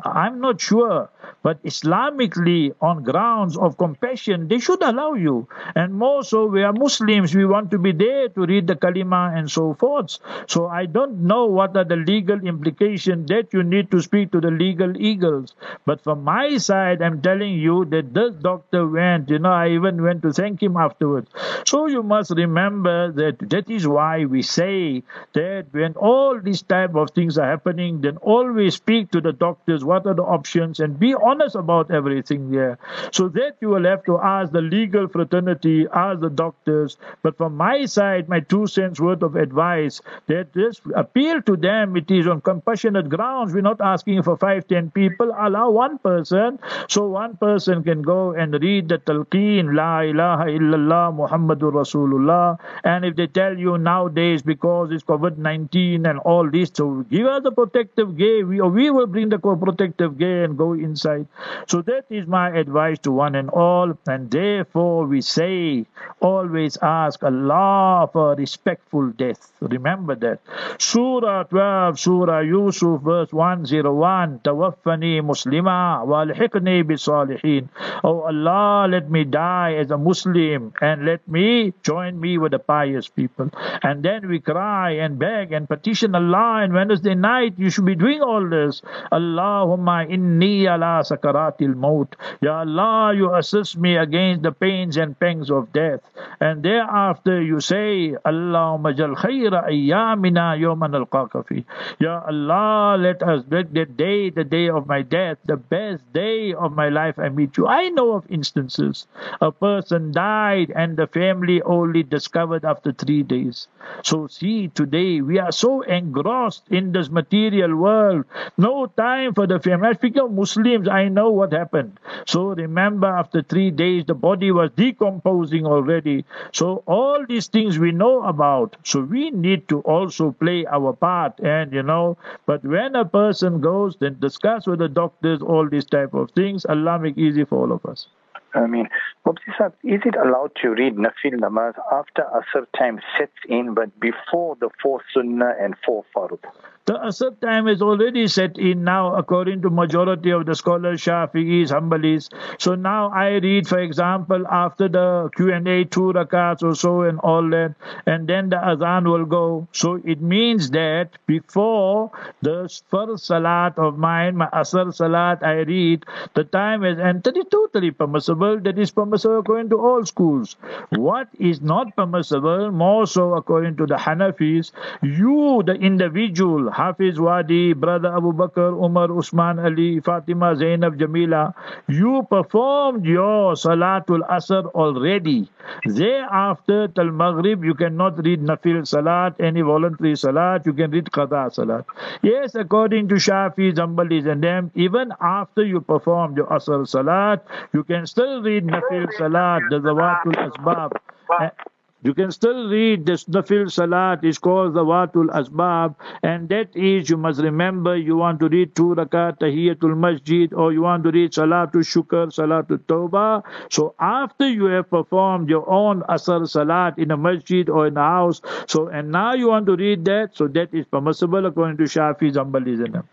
Speaker 3: I'm not sure. But Islamically, on grounds of compassion, they should allow you. And more so, we are Muslims. We want to be there to read the kalima and so forth. So I don't know what are the legal implications that you need to speak to the legal eagles. But from my side, I'm telling you that this doctor went, I even went to thank him afterwards. So you must remember that is why we say that when all these type of things are happening, then always speak to the doctors, what are the options, and be honest about everything there. So that you will have to ask the legal fraternity, ask the doctors. But from my side, my 2 cents worth of advice, that this appeal to them, it is on compassionate grounds. We're not asking for 5-10 people. Allow one person, so one person can go and read the talqeen, La ilaha illallah Muhammadur Rasulullah. And if they tell you nowadays, because it's COVID-19 and all this, so give us the protective gear, we will bring the protective gear and go inside. So that is my advice to one and all. And therefore we say, always ask Allah for a respectful death. Remember that. Surah 12, Surah Yusuf, verse 101, Tawaffani Muslima walhiqni bisalihin. Oh Allah, let me die as a Muslim and let me join me with the pious people. And then we cry and beg and petition Allah, and Wednesday night you should be doing all this. Allahumma inni ala sakaratil maut. Ya Allah, you assist me against the pains and pangs of death. And thereafter you say, Allahumma jal khayra ayyamina yawman alqaka fi. Ya Allah, let us make that day, the day of my death, the best day of my life I meet you. I know of instances. A person died and the family only discovered after 3 days. So see, today we are so engrossed in this material world. No time for the family. I speak of Muslims, I know what happened. So remember, after 3 days, the body was decomposing already. So all these things we know about. So we need to also play our part. And but when a person goes, then discuss with the doctors all these type of things. Allah make easy for all of us.
Speaker 2: I mean, Mufti Sahib, is it allowed to read Nafil Namaz after Asr time sets in, but before the 4 Sunnah and 4 Fard?
Speaker 3: The Asr time is already set in now, according to majority of the scholars, Shafi'is, Hanbalis. So now I read, for example, after the Q&A, 2 rakats or so and all that, and then the Azan will go. So it means that before the first Salat of mine, my Asr Salat, I read, the time is, and that is totally permissible. That is permissible according to all schools. What is not permissible, more so according to the Hanafis, you, the individual, Hafiz Wadi, Brother Abu Bakr, Umar, Usman, Ali, Fatima, Zainab, Jamila, you performed your Salatul Asr already. Thereafter, till Maghrib, you cannot read Nafil Salat, any voluntary Salat, you can read Qada Salat. Yes, according to Shafi'is, Hanbalis and them, even after you perform your Asr Salat, you can still read Nafil Salat, the Zawatul Asbab. You can still read this Nafil Salat, is called the Zawatul Asbab, and that is, you must remember, you want to read 2 rakat Tahiyatul Masjid, or you want to read Salatul Shukr, Salatul Tawbah. So after you have performed your own Asr Salat in a masjid or in a house, so and now you want to read that, so that is permissible according to Shafi'is, Hanbalis and them.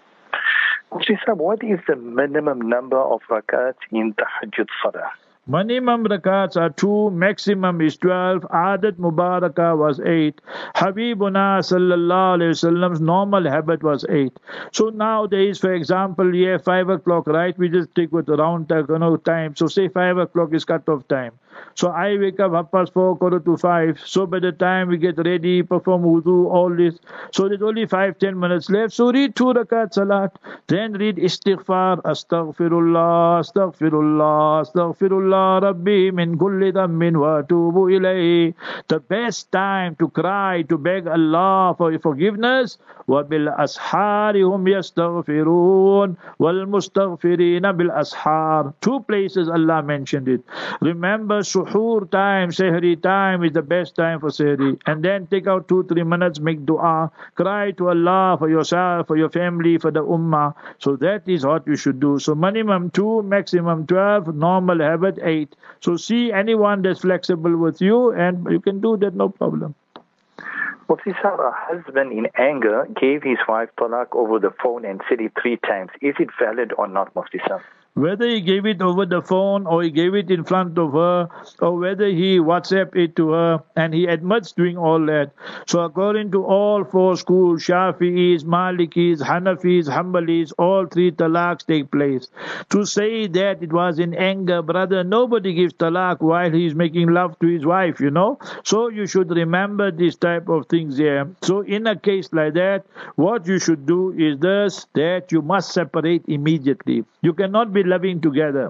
Speaker 2: Mufti Sahib, what is the minimum number of rakats in Tahajjud Salah?
Speaker 3: Minimum rakats are 2, maximum is 12. Adat Mubarakah was 8. Habibuna sallallahu alayhi wasallam's normal habit was 8. So nowadays, for example, 5 o'clock, right? We just take with round time. So say 5 o'clock is cut-off time. So I wake up 4:30, 4:45. So by the time we get ready, perform wudu, all this. So there's only 5-10 minutes left. So read 2 rakat salat. Then read istighfar. Astaghfirullah, astaghfirullah, astaghfirullah, Rabbi min kulli dhammin wa atubu ilayhi. The best time to cry, to beg Allah for forgiveness. Wa bil ashari hum yastaghfirun. Wal mustaghfirina bil ashar. 2 places Allah mentioned it. Remember, suhoor time, sehri time is the best time for sehri. And then take out 2-3 minutes, make dua, cry to Allah for yourself, for your family, for the ummah. So that is what you should do. So minimum 2, maximum 12, normal habit 8. So see anyone that's flexible with you, and you can do that, no problem.
Speaker 2: Mufti Sahib, a husband in anger gave his wife talaq over the phone and said it 3 times. Is it valid or not, Mufti Sahib?
Speaker 3: Whether he gave it over the phone or he gave it in front of her or whether he WhatsApp it to her, and he admits doing all that. So according to all 4 schools, Shafi'is, Malikis, Hanafis, Hanbalis, all 3 talaqs take place. To say that it was in anger, brother, nobody gives talaq while he is making love to his wife, So you should remember this type of things here. So in a case like that, what you should do is this, that you must separate immediately. You cannot be loving together.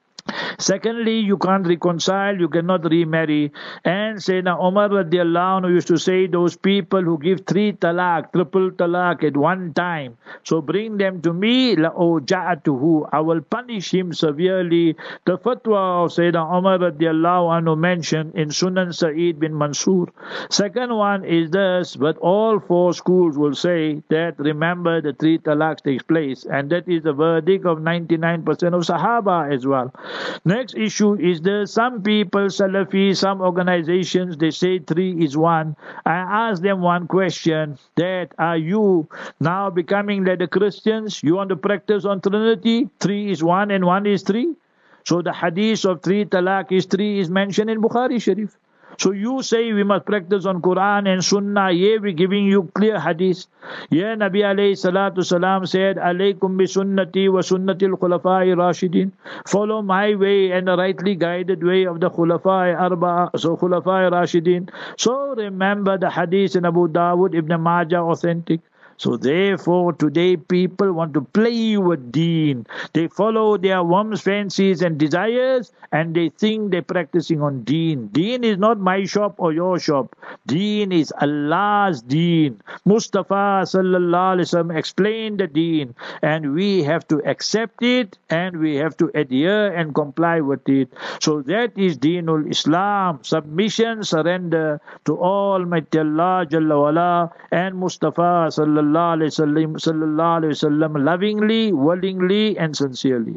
Speaker 3: Secondly, you can't reconcile, you cannot remarry. And Sayyidina Umar radiallahu anhu used to say, those people who give 3 talaq, triple talaq at one time, so bring them to me, la'uja'atuhu, I will punish him severely. The fatwa of Sayyidina Umar radiallahu anhu mentioned in Sunan Sa'id bin Mansur. Second one is this, but all 4 schools will say that, remember, the 3 talaqs takes place, and that is the verdict of 99% of Sahaba as well. Next issue is some people, Salafi, some organizations, they say 3 is 1. I ask them one question, that are you now becoming like the Christians? You want to practice on Trinity? 3 is 1 and 1 is 3? So the hadith of 3 talaq is 3 is mentioned in Bukhari Sharif. So you say we must practice on Quran and Sunnah. Yeah, we're giving you clear hadith. Yeah, Nabi alayhi salatu salam said, Alaykum bi sunnati wa sunnati al-khulafai rashidin. Follow my way and the rightly guided way of the khulafai arba'a, so khulafai rashidin. So remember the hadith in Abu Dawud, Ibn Majah, authentic. So therefore, today people want to play with deen. They follow their whims, fancies and desires, and they think they're practicing on deen. Deen is not my shop or your shop. Deen is Allah's deen. Mustafa sallallahu alaihi wasallam explained the deen, and we have to accept it, and we have to adhere and comply with it. So that is Deenul Islam, submission, surrender to Almighty Allah Jalla wala and Mustafa sallallahu alaihi wasallam, lovingly, willingly and sincerely.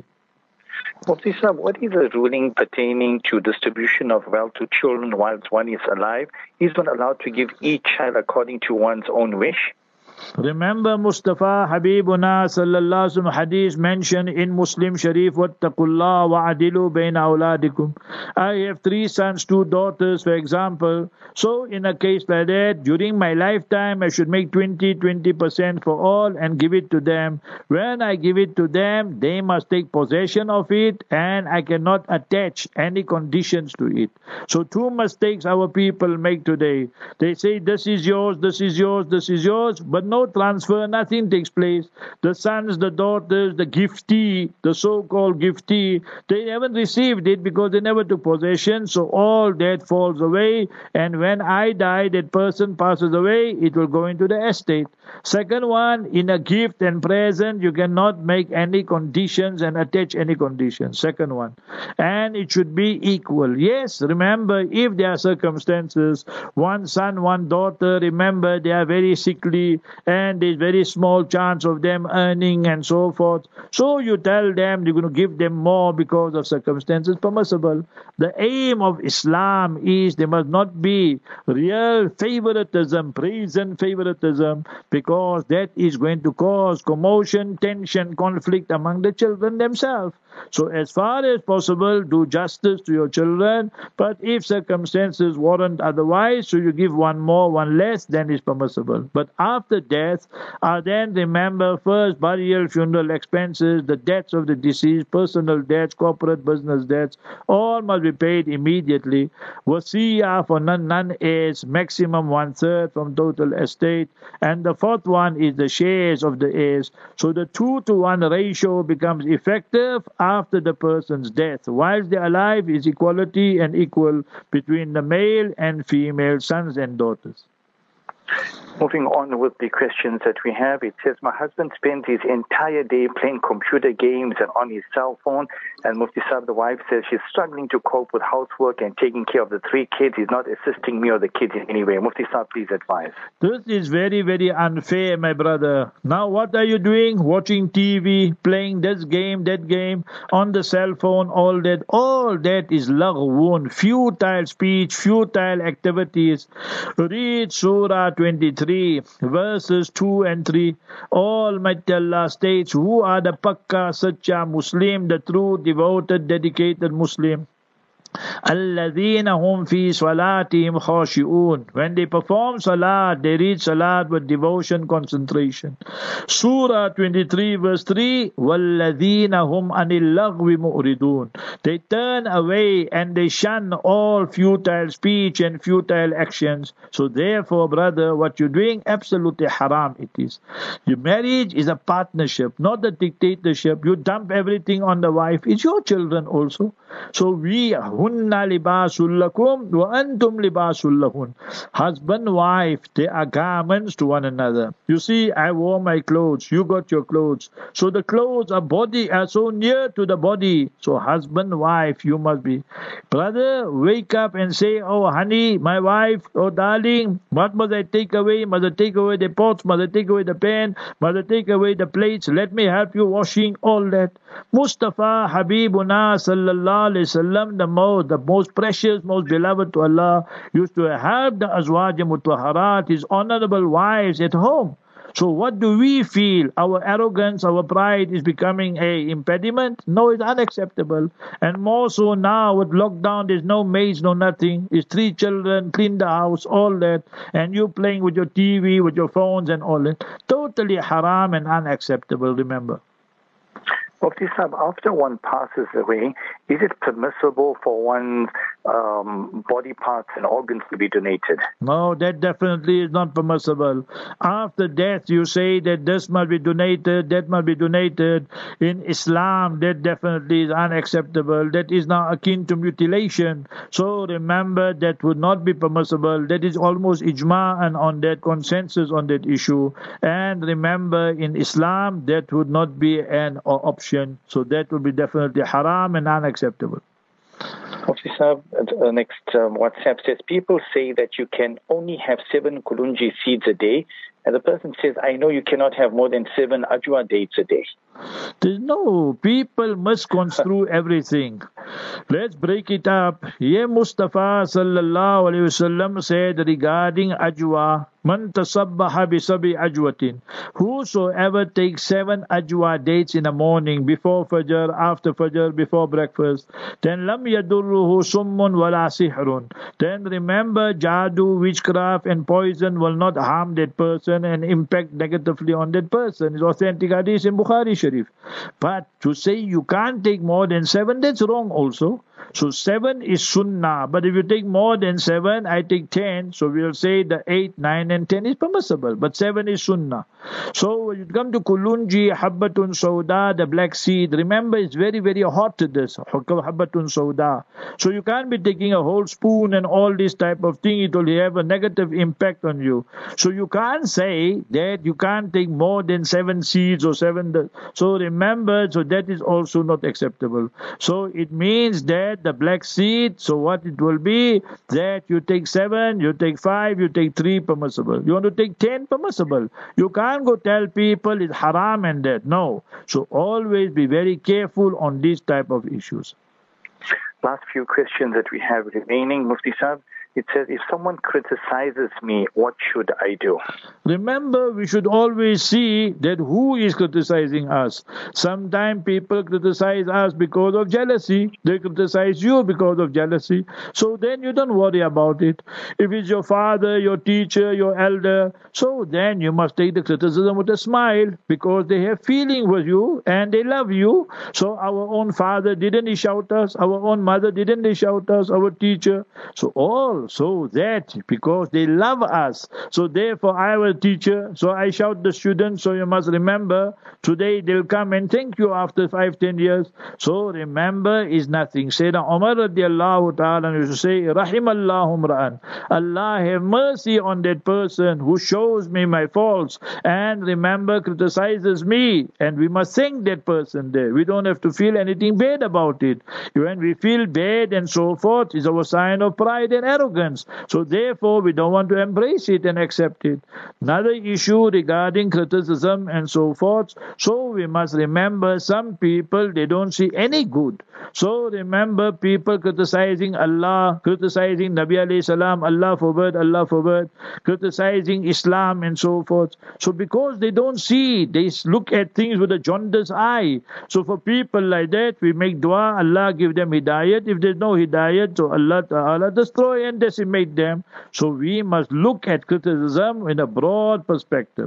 Speaker 2: Mufti Sahib, what is the ruling pertaining to distribution of wealth to children whilst one is alive? Is one allowed to give each child according to one's own wish?
Speaker 3: Remember Mustafa Habibuna sallallahu alaihi wasallam hadith mentioned in Muslim Sharif, wattaqullah wa'adilu bayna awladikum. I have 3 sons, 2 daughters, for example. So in a case like that, during my lifetime, I should make 20% for all and give it to them. When I give it to them, they must take possession of it, and I cannot attach any conditions to it. So 2 mistakes our people make today. They say, this is yours, this is yours, this is yours, but no transfer, nothing takes place. The sons, the daughters, the giftee, the so-called giftee, they haven't received it because they never took possession. So all that falls away, and when I die, that person passes away, it will go into the estate. Second one, in a gift and present, you cannot make any conditions and attach any conditions. Second one. And it should be equal. Yes, remember, if there are circumstances, one son, one daughter, remember, they are very sickly, and there's very small chance of them earning and so forth. So you tell them you're going to give them more because of circumstances permissible. The aim of Islam is there must not be real favoritism, present favoritism, because that is going to cause commotion, tension, conflict among the children themselves. So as far as possible, do justice to your children, but if circumstances warrant otherwise, so you give one more, one less, then it's permissible. But after death, then remember first burial, funeral expenses, the debts of the deceased, personal debts, corporate business debts, all must be paid immediately. Wasiyah for none heirs, maximum 1/3 from total estate. And the fourth one is the shares of the heirs. So the 2-to-1 ratio becomes effective after the person's death. Whilst they're alive, is equality and equal between the male and female sons and daughters.
Speaker 2: Moving on with the questions that we have, it says, my husband spends his entire day playing computer games and on his cell phone, and Mufti Sahib, the wife, says she's struggling to cope with housework and taking care of the 3 kids. He's not assisting me or the kids in any way. Mufti Sahib, please advise.
Speaker 3: This is very, very unfair, my brother. Now what are you doing? Watching TV, playing this game, that game, on the cell phone, all that. All that is laghwoon, futile speech, futile activities. Read Surah 23, verses 2 and 3, Almighty Allah states, who are the Pakka, Sacha Muslim, the true, devoted, dedicated Muslim? الَّذِينَ هُمْ فِي صَلَاتِهِمْ خَاشِعُونَ. When they perform salat, they read salat with devotion, concentration. Surah 23 verse 3, وَالَّذِينَ هُمْ عَنِ اللَّغْوِ مُعْرِضُونَ. They turn away and they shun all futile speech and futile actions. So therefore, brother, what you're doing, absolutely haram it is. Your marriage is a partnership, not a dictatorship. You dump everything on the wife. It's your children also. So we hunna libasul lakum wa antum libasul lahun. Husband, wife, they are garments to one another. You see, I wore my clothes, you got your clothes. So the clothes are so near to the body. So husband, wife, you must be. Brother, wake up and say, oh honey, my wife, oh darling, what must I take away? Must I take away the pots? Must I take away the pan? Must I take away the plates? Let me help you washing, all that. Mustafa Habibuna sallallahu alayhi wasallam, the most precious, most beloved to Allah, used to help the Azwaj Mutahharat, his honorable wives at home. So what do we feel? Our arrogance, our pride is becoming an impediment? No, it's unacceptable. And more so now with lockdown, there's no maids, no nothing. It's 3 children, clean the house, all that. And you playing with your TV, with your phones and all that. Totally haram and unacceptable, remember.
Speaker 2: Mufti Sahib, after one passes away, is it permissible for one's body parts and organs to be donated?
Speaker 3: No, that definitely is not permissible. After death, you say that this must be donated, that must be donated. In Islam, that definitely is unacceptable. That is now akin to mutilation. So remember, that would not be permissible. That is almost ijma and on that consensus on that issue. And remember, in Islam, that would not be an option. So that would be definitely haram and unacceptable.
Speaker 2: Mufti Sahib, next WhatsApp says, people say that you can only have 7 kulunji seeds a day. And the person says, I know you cannot have more than 7 ajwa dates a day.
Speaker 3: There's no, people misconstrue everything. Let's break it up. Ye Mustafa sallallahu alayhi wasallam said regarding ajwa, man tasabbaha bi sabi ajwatin. Whosoever takes 7 ajwa dates in the morning, before fajr, after fajr, before breakfast, then lam yadurruhu summun wala sihrun. Then remember, jadoo, witchcraft and poison will not harm that person and impact negatively on that person. It's authentic hadith in Bukhari Sharif. But to say you can't take more than 7, that's wrong also. So 7 is sunnah. But if you take more than 7, I take 10. So we'll say the 8, 9 and 10 is permissible. But 7 is sunnah. So when you come to kulunji, habbatun sauda, the black seed, remember it's very, very hot to this. Habbatun sauda. So you can't be taking a whole spoon and all this type of thing. It will have a negative impact on you. So you can't say that you can't take more than 7 seeds or 7. So remember, so that is also not acceptable. So it means that the black seed, so what it will be, that you take 7, you take 5, you take 3, permissible. You want to take 10, permissible. You can't go tell people it's haram and that. No. So always be very careful on these type of issues.
Speaker 2: Last few questions that we have remaining, Mufti Sahib. It says, if someone criticizes me, what should I do?
Speaker 3: Remember, we should always see that who is criticizing us. Sometimes people criticize us because of jealousy. They criticize you because of jealousy. So then you don't worry about it. If it's your father, your teacher, your elder, so then you must take the criticism with a smile because they have feeling with you and they love you. So our own father, didn't he shout us? Our own mother, didn't they shout us? Our teacher. So that because they love us. So therefore I was a teacher, so I shout the students, so you must remember, today they'll come and thank you after 5-10 years. So remember is nothing. Sayyidina Umar radiallahu ta'ala used to say, Rahimallahu mra'an. Allah have mercy on that person who shows me my faults and remember criticizes me, and we must thank that person there. We don't have to feel anything bad about it. When we feel bad and so forth, is our sign of pride and arrogance. organs. So therefore, we don't want to embrace it and accept it. Another issue regarding criticism and so forth. So we must remember some people, they don't see any good. So remember people criticizing Allah, criticizing Nabi alayhi salam, Allah forbid, criticizing Islam and so forth. So because they don't see, they look at things with a jaundiced eye. So for people like that, we make dua, Allah give them hidayat. If there's no hidayat, so Allah Ta'ala destroy and decimate them. So we must look at criticism in a broad perspective.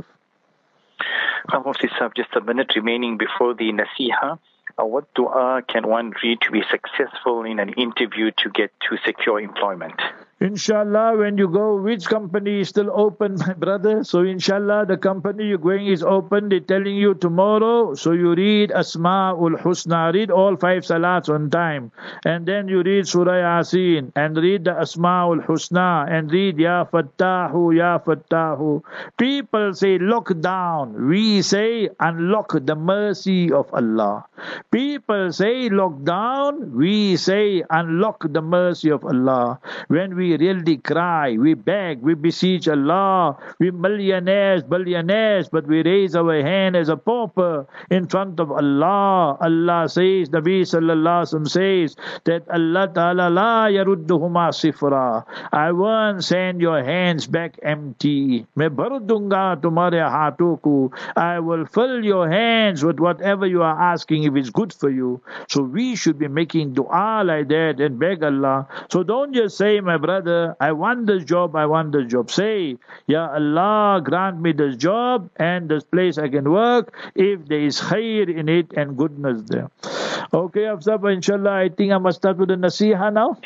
Speaker 2: Mufti Sahib, just a minute remaining before the nasiha. What dua can one read to be successful in an interview to get to secure employment?
Speaker 3: Inshallah, when you go, which company is still open, my brother? So inshallah, the company you're going is open. They're telling you tomorrow. So you read Asma'ul Husna, read all 5 salats on time. And then you read Surah Yasin and read the Asma'ul Husna and read Ya Fattahu, Ya Fattahu. People say lock down. We say unlock the mercy of Allah. People say lock down. We say unlock the mercy of Allah. When we really cry, we beg, we beseech Allah, we millionaires, billionaires, but we raise our hand as a pauper in front of Allah. Allah says, Nabi Sallallahu Alaihi Wasallam says that Allah Ta'ala la yarudduhuma sifra. I won't send your hands back empty. Main bhar dunga tumhare haathon ko. I will fill your hands with whatever you are asking if it's good for you. So we should be making dua like that and beg Allah. So don't just say, my brother, I want this job, I want this job. Say, Ya Allah, grant me this job and this place I can work if there is khair in it and goodness there. Okay, Afsab, inshallah, I think I must start with the nasiha now.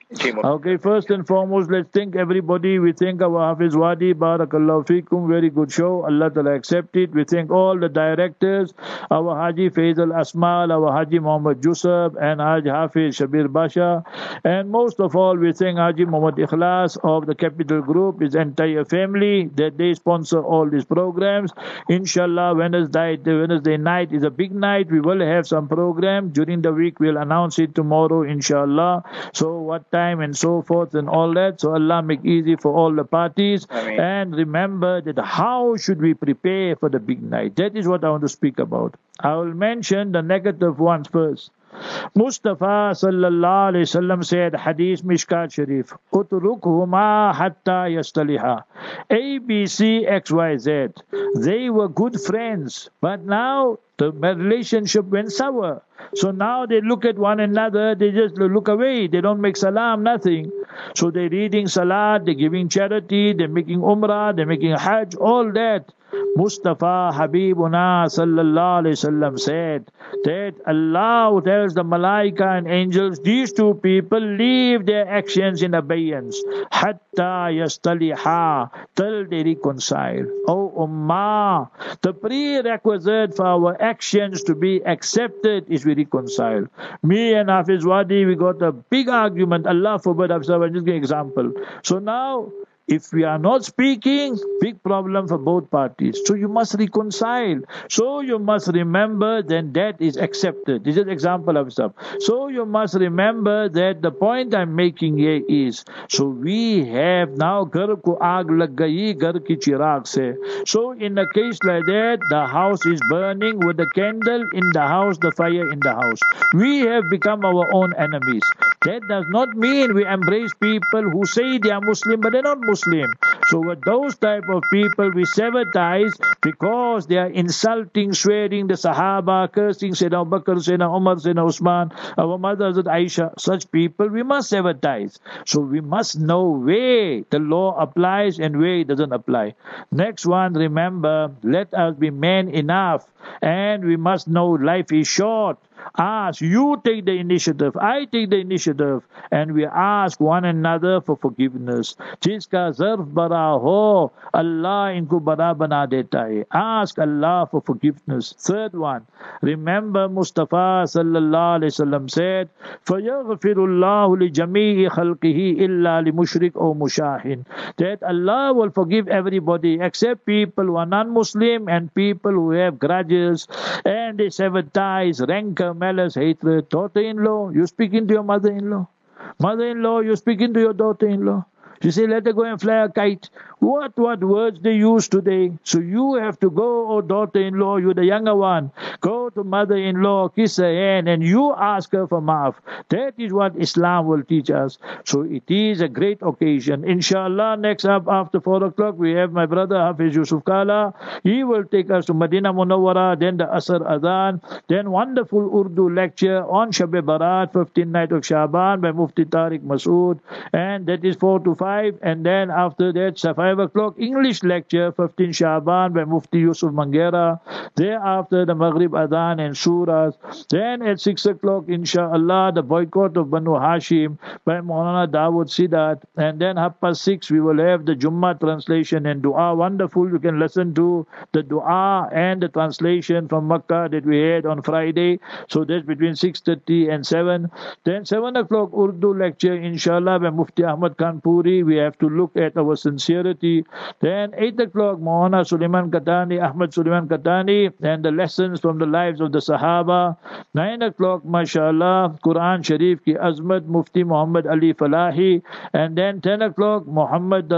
Speaker 3: Okay, first and foremost, let's thank everybody. We thank our Hafiz Wadi, Barakallahu Feekum, very good show. Allah Ta'ala accept it. We thank all the directors, our Haji Faisal Asmal, our Haji Muhammad Jusab, and Haji Hafiz Shabir Basha. And most of all, we thank Haji Muhammad Ikhlas of the Capital Group, his entire family, that they sponsor all these programs. Inshallah, Wednesday night is a big night. We will have some program. During the week, we'll announce it tomorrow, inshallah. So what time and so forth and all that. So Allah make easy for all the parties. Ameen. And remember that how should we prepare for the big night? That is what I want to speak about. I will mention the negative ones first. Mustafa sallallahu alayhi wasallam said, Hadith Mishkat Sharif, Utrukhuma hatta yastaliha. A, B, C, X, Y, Z. They were good friends, but now the relationship went sour. So now they look at one another, they just look away, they don't make salam, nothing. So they're reading salat, they're giving charity, they're making umrah, they're making hajj, all that. Mustafa Habibuna sallallahu alayhi wasallam said that Allah tells the malaika and angels, these two people leave their actions in abeyance hatta yastaliha, till they reconcile. Oh Ummah, the prerequisite for our actions to be accepted is we reconcile. Me and Hafiz Wadi, we got a big argument. Allah forbid, I'm just giving an example. So now, if we are not speaking, big problem for both parties. So you must reconcile. So you must remember then that is accepted. This is an example of stuff. So you must remember that the point I'm making here is, so we have now ghar ko aag lag gayi ghar ki chirag se. So in a case like that, the house is burning with the candle in the house, the fire in the house. We have become our own enemies. That does not mean we embrace people who say they are Muslim but they're not Muslim. So with those type of people, we sever ties because they are insulting, swearing the Sahaba, cursing Sayyidina Abu Bakr, Sayyidina Umar, Sayyidina Usman, our mother Hazrat Aisha. Such people, we must sever ties. So we must know where the law applies and where it doesn't apply. Next one, remember, let us be men enough, and we must know life is short. Ask, you take the initiative, I take the initiative, and we ask one another for forgiveness. Jiska zarf bara ho, Allah inko bara bana deta hai. Ask Allah for forgiveness. Third one, remember Mustafa sallallahu alaihi wasallam said, فَيَغْفِرُ اللَّهُ لِجَمِيعِ خَلْقِهِ إِلَّا لِمُشْرِكٍ أَوْ مُشَاهِنٍ. That Allah will forgive everybody except people who are non-Muslim and people who have grudges and they sever ties, rancor, malice, hatred. Daughter-in-law, you speaking to your mother-in-law. Mother-in-law, you're speaking to your daughter-in-law. She said, let her go and fly a kite. What words they use today? So you have to go, oh daughter-in-law, you're the younger one. Go to mother-in-law, kiss her hand, and you ask her for maaf. That is what Islam will teach us. So it is a great occasion. Inshallah, next up after 4 o'clock, we have my brother Hafiz Yusuf Kala. He will take us to Medina Munawwara, then the Asr Adhan, then wonderful Urdu lecture on Shab Barat, 15th night of Shaban by Mufti Tariq Masood, and that is 4 to 5. And then after that, 5 o'clock, English lecture, 15 Shaban by Mufti Yusuf Mangera. Thereafter, the Maghrib Adhan and Surahs. Then at 6 o'clock, inshallah, the boycott of Banu Hashim by Maulana Dawood Sidat. And then 6:30, we will have the Jummah translation and dua. Wonderful. You can listen to the dua and the translation from Makkah that we had on Friday. So that's between 6:30 and 7. Then 7 o'clock, Urdu lecture, inshallah, by Mufti Ahmad Kanpuri. We have to look at our sincerity. Then 8 o'clock, Maulana Suleiman Katani, Ahmad Suleiman Katani, and the lessons from the lives of the Sahaba. 9 o'clock, mashallah, Quran Sharif ki Azmat, Mufti Muhammad Ali Falahi. And then 10 o'clock, Muhammad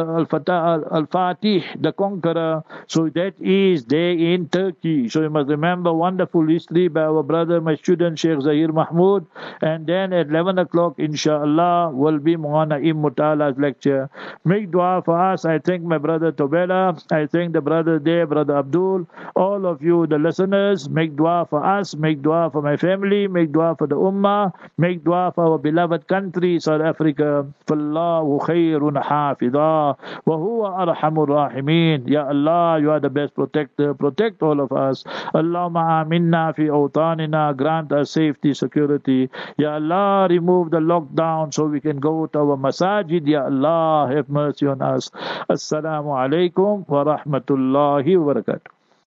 Speaker 3: Al-Fatih, the Conqueror. So that is there in Turkey. So you must remember wonderful history by our brother, my student, Sheikh Zahir Mahmood. And then at 11 o'clock, inshallah, will be Maulana Mutala's lecture. Make dua for us. I thank my brother Tobela. I thank the brother there, brother Abdul. All of you, the listeners, make dua for us. Make dua for my family. Make dua for the ummah. Make dua for our beloved country, South Africa. Fallahu khayrun hafidha. Wa huwa arhamur rahimin. Ya Allah, you are the best protector. Protect all of us. Allahumma aminna fi awtanina. Grant us safety, security. Ya Allah, remove the lockdown so we can go to our masajid. Ya Allah, have mercy on us. Assalamu alaikum wa rahmatullahi wa barakatuh.